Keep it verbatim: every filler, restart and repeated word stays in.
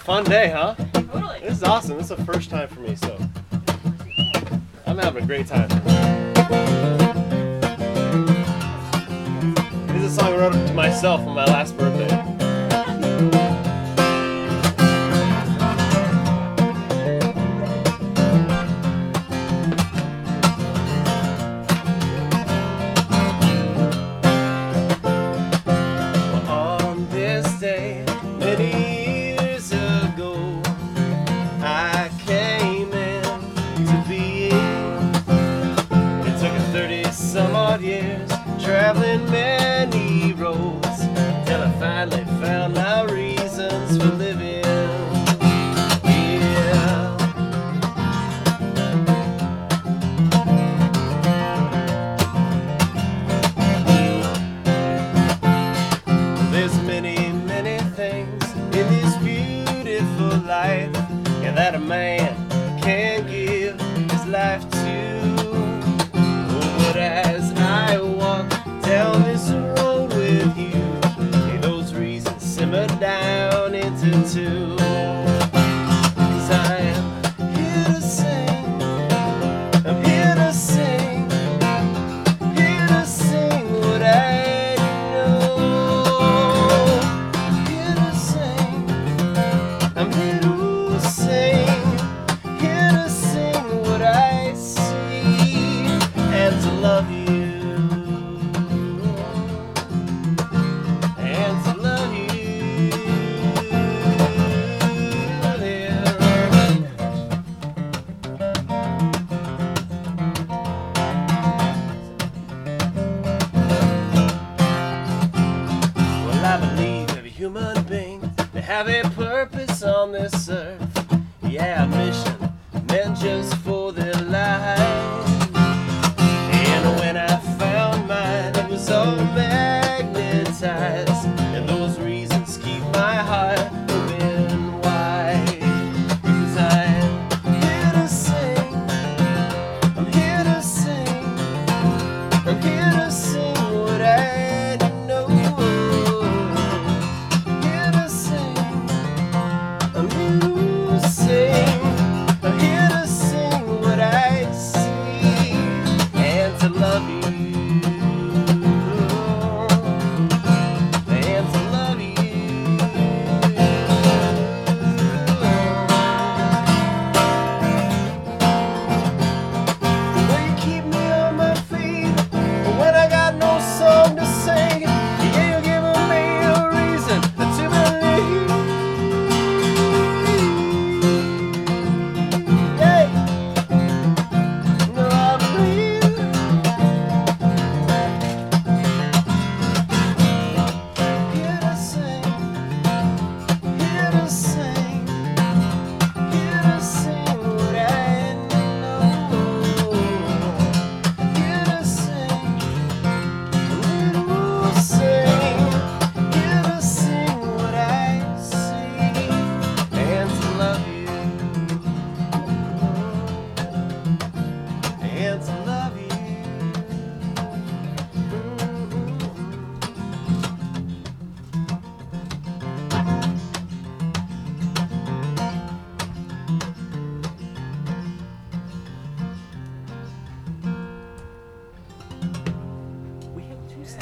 fun day, huh? Totally. This is awesome. This is the first time for me, so I'm having a great time. This is a song I wrote to myself on my last birthday. On this day, many years ago, I came into being. It took us thirty some odd years, traveling many roads, till I finally found my reasons for living. Yeah. There's many, many things in this beautiful life, yeah, that a man can give his life to. Oh, but as I walk down this road with you, may those reasons simmer down into two. 'Cause I am here to sing, I'm here to sing, here to sing what I know. Here to sing, I'm here to sing, here to sing what I see, and to love you, and to love you. Well, I believe every human being, they have a purpose on this earth. Yeah, a mission